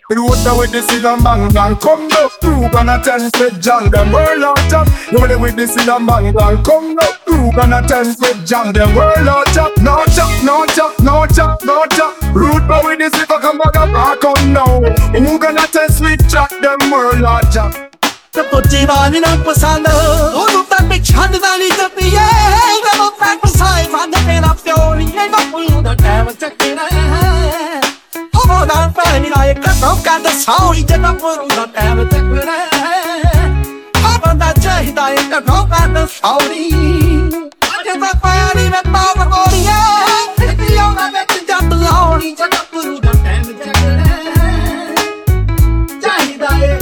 The water with the cinnamon girl come up. Who gonna test with John? Them world out top. You with the cinnamon girl come up. Who gonna test with John? Them world out top. No chop, no chop, no chop, no chop. Root boy with the silver come back up, I come now. Who gonna test with Jack? Them world out top. The putty body not pasanda. Oh, look that bitch under the lead of the air. The look back beside on the pain of the only ain't got blue. The damn check it out. Oh, I'm finding I got the sound. He did not put on the damn check it out. Oh, that jay, I got the sound. I get that fire in that mouth of all the air. If you don't have it, just alone. He just got blue. The damn check it out. Jay,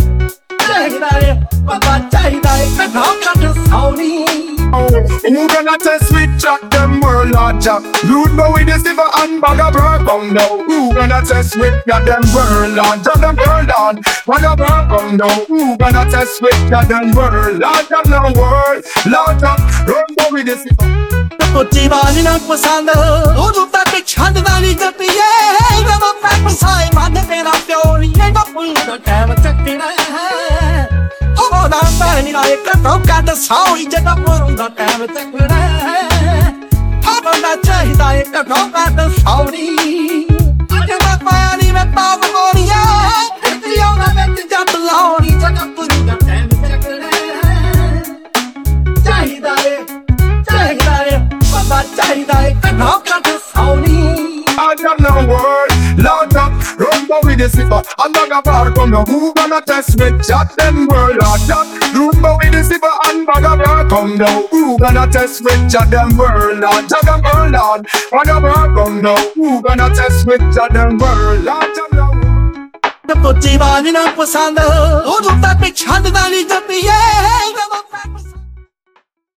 who gonna test with Jack? Them world out Jack. Rude boy with the silver and bag of bird come now. Who gonna test with Jack? Them world out Jack. Them world out bag of bird come now. Who gonna test with Jack? Them world out Jack. Them world out Jack. Rude boy with the silver. The putty body not pasanda. Oh, look that bitch under the lead of the air. The look back beside on the pain of the only ain't got blue. The damn check it out. Oh, I'm finding I got the sound. He did not put on the damn check it out. Oh, that jay, I got the sound. I get that fire in that mouth of all the air. If you don't have it, just alone. He just got put on the damn check it out. Jay, I don't know word, loud up, rumble with the silver. I'm not a bar come now. Who gonna test with Jack? Them world out Jack. Rumble with the silver and bag of bar come now. Who gonna test with Jack? Them world out Jack. Them world out bag of bar come now. Who gonna test with Jack? Them world out Jack. The putty body not pasanda. Oh, look that bitch